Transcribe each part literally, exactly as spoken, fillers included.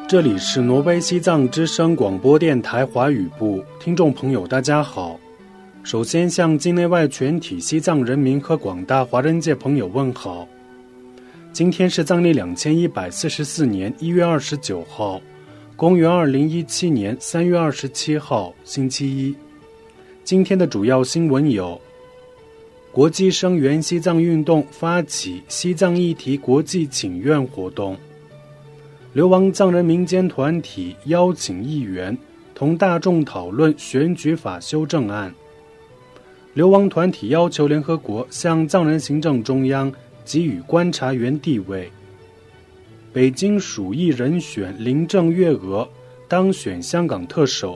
这里是挪威西藏之声广播电台华语部，听众朋友大家好。首先向境内外全体西藏人民和广大华人界朋友问好。今天是藏历两千一百四十四年一月二十九号，公元二零一七年三月二十七号，星期一。今天的主要新闻有：国际声援西藏运动发起西藏议题国际请愿活动；流亡藏人民间团体邀请议员同大众讨论选举法修正案；流亡团体要求联合国向藏人行政中央给予观察员地位；北京属意人选林郑月娥当选香港特首。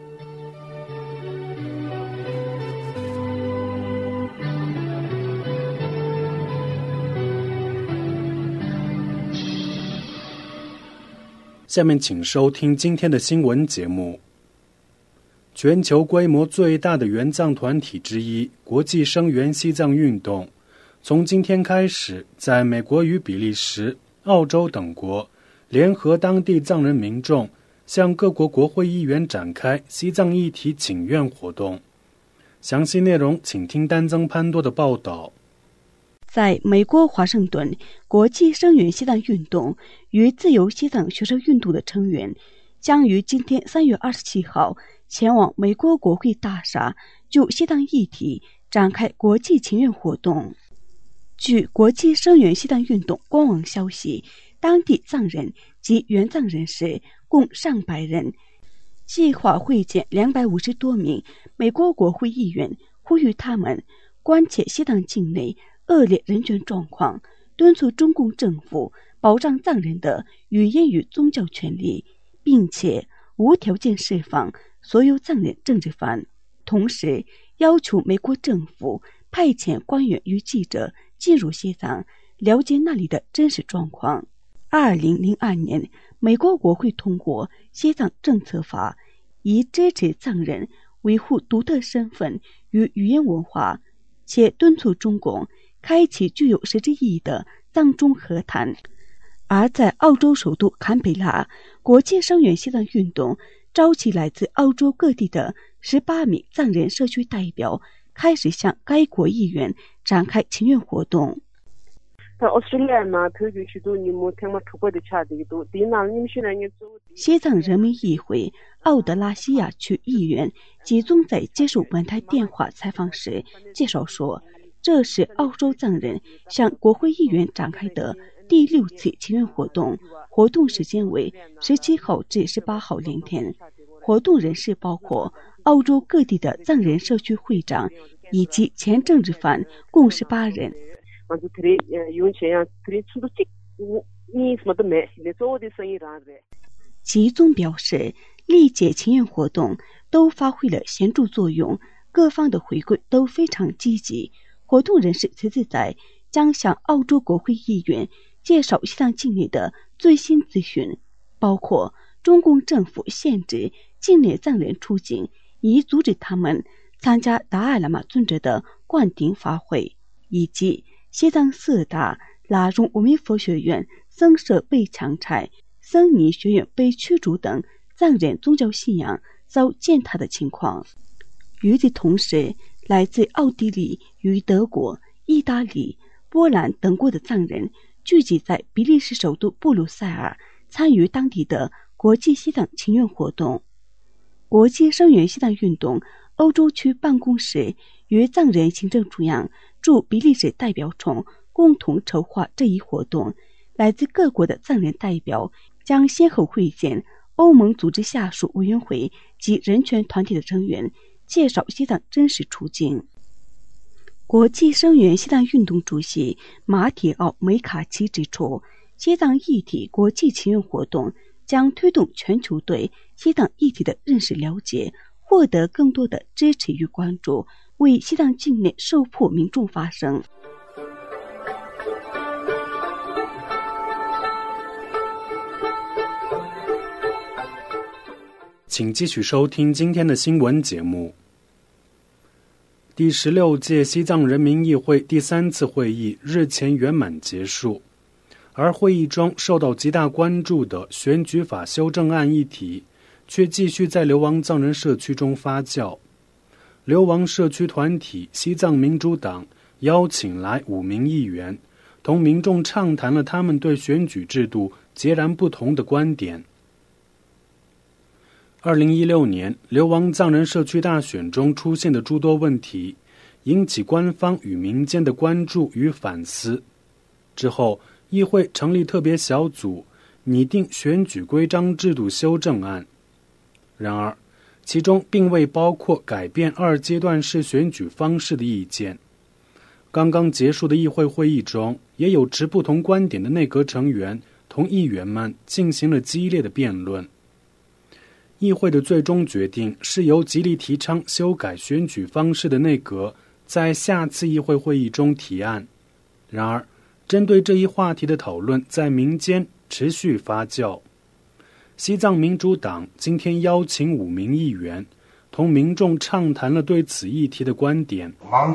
下面请收听今天的新闻节目。全球规模最大的援藏团体之一国际声援西藏运动，从今天开始在美国与比利时、澳洲等国联合当地藏人民众，向各国国会议员展开西藏议题请愿活动。详细内容请听丹增潘多的报道。 在美国华盛顿，国际声援西藏运动与自由西藏学生运动的成员将于今天三月二十七号前往美国国会大厦，就西藏议题展开国际请愿活动。据国际声援西藏运动官网消息，当地藏人及援藏人士共上百人，计划会见两百五十多名美国国会议员，呼吁他们关切西藏境内恶劣人权状况，敦促中共政府保障藏人的语言与宗教权利，并且无条件释放所有藏人政治犯。同时要求美国政府派遣官员与记者进入西藏，了解那里的真实状况。二零零二年，美国国会通过西藏政策法，以支持藏人维护独特身份与语言文化，且敦促中共开启具有实质意义的藏中和谈。而在澳洲首都坎培拉，国际声援西藏运动召集来自澳洲各地的十八名藏人社区代表，开始向该国议员展开请愿活动。西藏人民议会奥德拉西亚区议员集中在接受本台电话采访时介绍说，这是澳洲藏人向国会议员展开的第六次请愿活动，活动时间为十七号至十八号两天。活动人士包括澳洲各地的藏人社区会长以及前政治犯，共十八人。集中表示，历届请愿活动都发挥了显著作用，各方的回馈都非常积极。活动人士此次在将向澳洲国会议员介绍西藏境内的最新资讯，包括中共政府限制境内藏人出境，以阻止他们参加达赖喇嘛尊者的灌顶法会，以及西藏四大拉荣阿弥佛学院僧舍被强拆、僧尼学院被驱逐等藏人宗教信仰遭践踏的情况。与此同时，来自奥地利与德国、意大利、波兰等国的藏人聚集在比利时首都布鲁塞尔，参与当地的国际西藏请愿活动。国际声援西藏运动欧洲区办公室与藏人行政中央驻比利时代表处共同筹划这一活动。来自各国的藏人代表将先后会见欧盟组织下属委员会及人权团体的成员，介绍西藏真实处境。国际声援西藏运动主席马铁奥梅卡奇指出，西藏议题国际请愿活动将推动全球对西藏议题的认识了解，获得更多的支持与关注，为西藏境内受迫民众发声。 请继续收听今天的新闻节目。第十六届西藏人民议会第三次会议日前圆满结束。 而会议中受到极大关注的选举法修正案议题，却继续在流亡藏人社区中发酵。流亡社区团体西藏民主党邀请来五名议员，同民众畅谈了他们对选举制度截然不同的观点。二零一六年流亡藏人社区大选中出现的诸多问题，引起官方与民间的关注与反思。之后，议会成立特别小组，拟定选举规章制度修正案。然而，其中并未包括改变二阶段式选举方式的意见。刚刚结束的议会会议中，也有持不同观点的内阁成员同议员们进行了激烈的辩论。议会的最终决定是由极力提倡修改选举方式的内阁在下次议会会议中提案。然而，针对这一话题的讨论在民间持续发酵。西藏民主党今天邀请五名议员，同民众畅谈了对此议题的观点。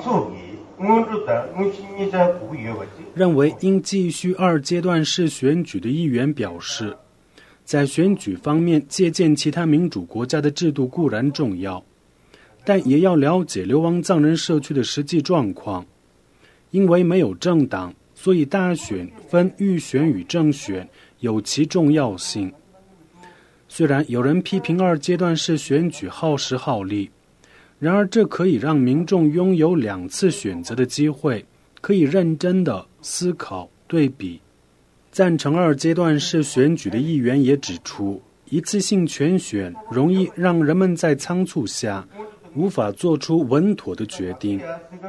认为应继续二阶段式选举的议员表示，在选举方面借鉴其他民主国家的制度固然重要，但也要了解流亡藏人社区的实际状况。因为没有政党，所以大选分预选与正选有其重要性。虽然有人批评二阶段式选举耗时耗力，然而这可以让民众拥有两次选择的机会，可以认真的思考对比。赞成二阶段式选举的议员也指出，一次性全选容易让人们在仓促下无法做出稳妥的决定。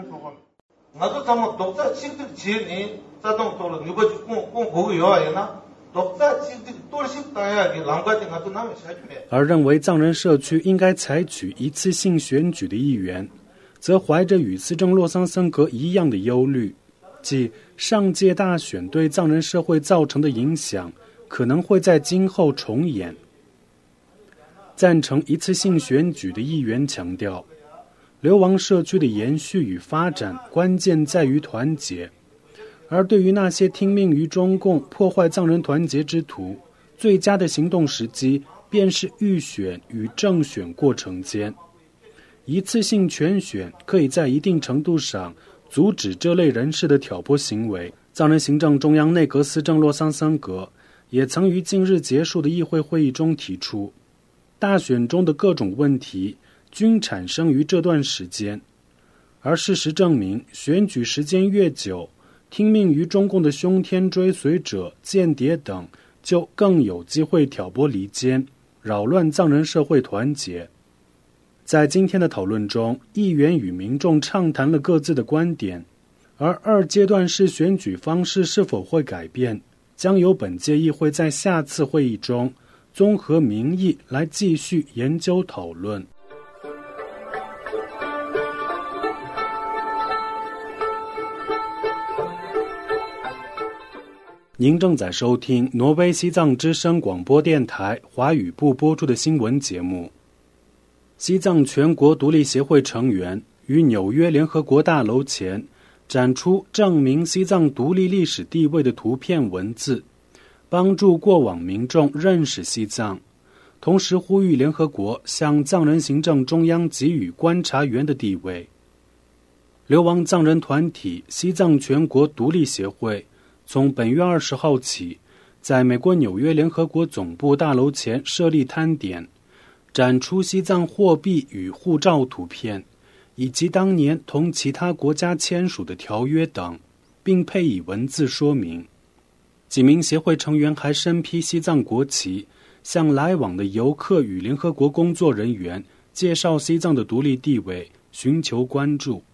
而认为藏人社区应该采取一次性选举的议员，则怀着与司政洛桑森格一样的忧虑，即上届大选对藏人社会造成的影响可能会在今后重演。赞成一次性选举的议员强调，流亡社区的延续与发展关键在于团结，而对于那些听命于中共破坏藏人团结之徒，最佳的行动时机便是预选与正选过程间。一次性全选可以在一定程度上阻止这类人士的挑拨行为。藏人行政中央内阁司政洛桑森格也曾于近日结束的议会会议中提出，大选中的各种问题均产生于这段时间，而事实证明，选举时间越久，听命于中共的凶天追随者、间谍等就更有机会挑拨离间，扰乱藏人社会团结。在今天的讨论中，议员与民众畅谈了各自的观点，而二阶段式选举方式是否会改变，将由本届议会在下次会议中综合民意来继续研究讨论。您正在收听挪威西藏之声广播电台华语部播出的新闻节目。西藏全国独立协会成员于纽约联合国大楼前展出证明西藏独立历史地位的图片文字，帮助过往民众认识西藏，同时呼吁联合国向藏人行政中央给予观察员的地位。流亡藏人团体西藏全国独立协会从本月二十号起，在美国纽约联合国总部大楼前设立摊点，展出西藏货币与护照图片，以及当年同其他国家签署的条约等，并配以文字说明。几名协会成员还身披西藏国旗，向来往的游客与联合国工作人员介绍西藏的独立地位，寻求关注。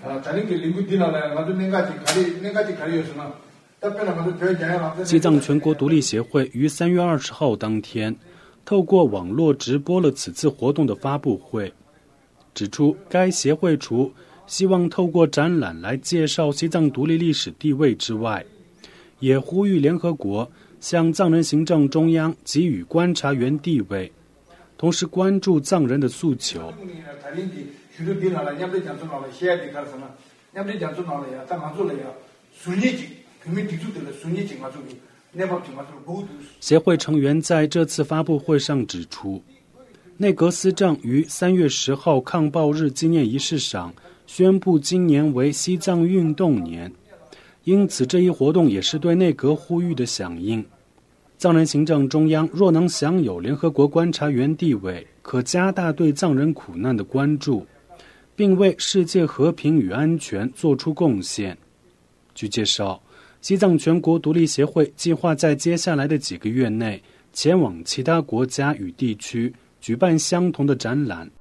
西藏全国独立协会于三月二十号当天透过网络直播了此次活动的发布会，指出该协会除希望透过展览来介绍西藏独立历史地位之外，也呼吁联合国向藏人行政中央给予观察员地位，同时关注藏人的诉求。 协会成员在这次发布会上指出，内阁司政于三月十号抗暴日纪念仪式上宣布今年为西藏运动年，因此这一活动也是对内阁呼吁的响应。藏人行政中央若能享有联合国观察员地位，可加大对藏人苦难的关注，并为世界和平与安全做出贡献。据介绍，西藏全国独立协会计划在接下来的几个月内前往其他国家与地区举办相同的展览。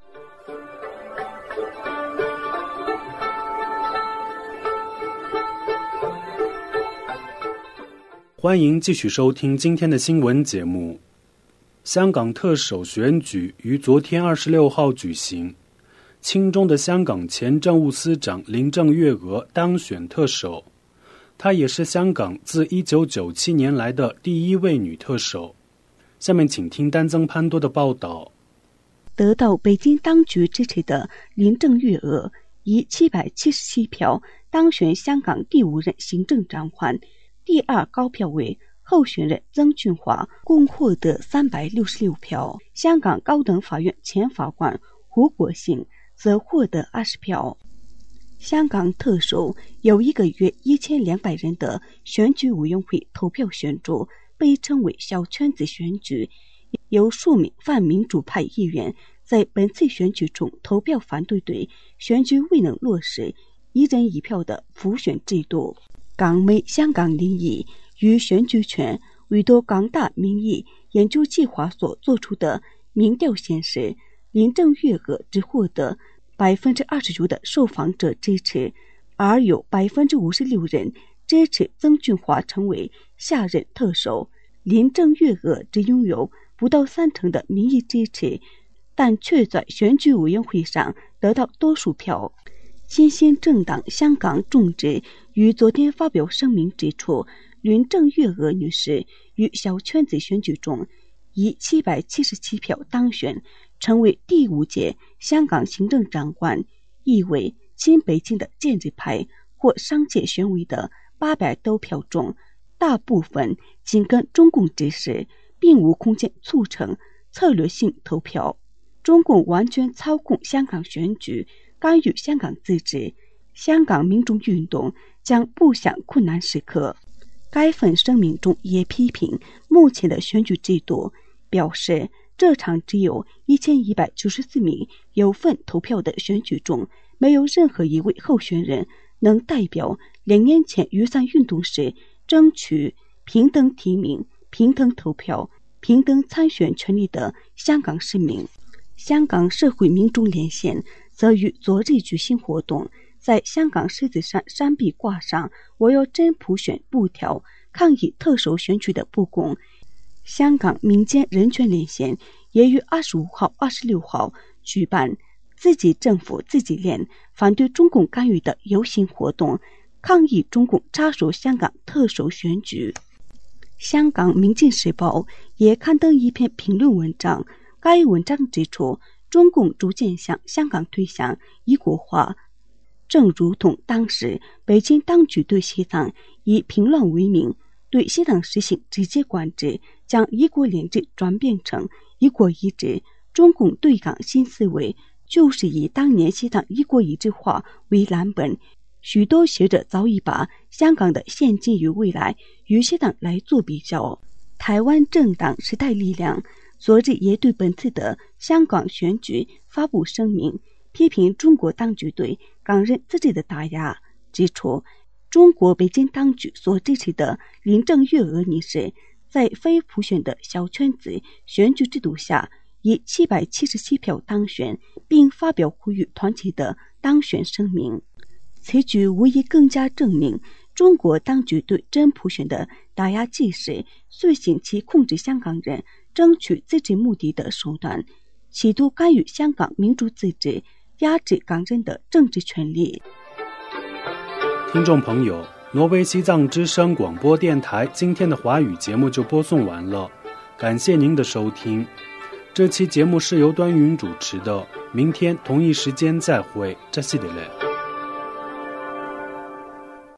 欢迎继续收听今天的新闻节目。香港特首选举于昨天二十六号举行，亲中的香港前政务司长林郑月娥当选特首，她也是香港自一九九七年来的第一位女特首。下面请听丹增潘多的报道。 得到北京当局支持的林郑月娥以七百七十七票当选香港第五任行政长官，第二高票为候选人曾俊华，共获得三百六十六票。香港高等法院前法官胡国兴则获得二十票。香港特首由一个约一千两百人的选举委员会投票选出，被称为小圈子选举。由数名泛民主派议员在本次选举中投票反对对选举未能落实一人一票的普选制度。港媒香港零一与选举权委托港大民意研究计划所做出的民调显示，林郑月娥只获得百分之二十九的受访者支持，而有百分之五十六人支持曾俊华成为下任特首。林郑月娥只拥有不到三成的民意支持，但却在选举委员会上得到多数票。新兴政党香港众志于昨天发表声明指出，林郑月娥女士于小圈子选举中以七百七十七票当选，成为第五届香港行政长官，意味亲北京的建制派或商界选委的八百多票中，大部分紧跟中共指示，并无空间促成策略性投票。中共完全操控香港选举，干预香港自治，香港民众运动将步向困难时刻。该份声明中也批评目前的选举制度，表示这场只有一千一百九十四名有份投票的选举中，没有任何一位候选人能代表两年前雨伞运动时争取平等提名、平等投票、平等参选权利的香港市民。香港社会民众连线则于昨日举行活动，在香港狮子山山壁挂上我要真普选布条，抗议特首选举的不公。香港民间人权连线也于二十五号、二十六号举办自己政府自己练反对中共干预的游行活动，抗议中共插手香港特首选举。香港民进时报也刊登一篇评论文章，该文章指出，中共逐渐向香港推向一国化，正如同当时北京当局对西藏以平乱为名对西藏实行直接管制，将一国两制转变成一国一制。中共对港新思维就是以当年西藏一国一制化为蓝本，许多学者早已把香港的现今与未来与西藏来做比较。台湾政党时代力量昨日也对本次的香港选举发布声明，批评中国当局对港人自治的打压，指出中国北京当局所支持的林郑月娥女士在非普选的小圈子选举制度下以七百七十七票当选，并发表呼吁团结的当选声明。此举无疑更加证明中国当局对真普选的打压，既是遂行其控制香港人争取自治目的的手段，企图干预香港民主自治，压制港人的政治权利。 听众朋友，挪威西藏之声广播电台今天的华语节目就播送完了，感谢您的收听。这期节目是由端云主持的，明天同一时间再会，这是的嘞。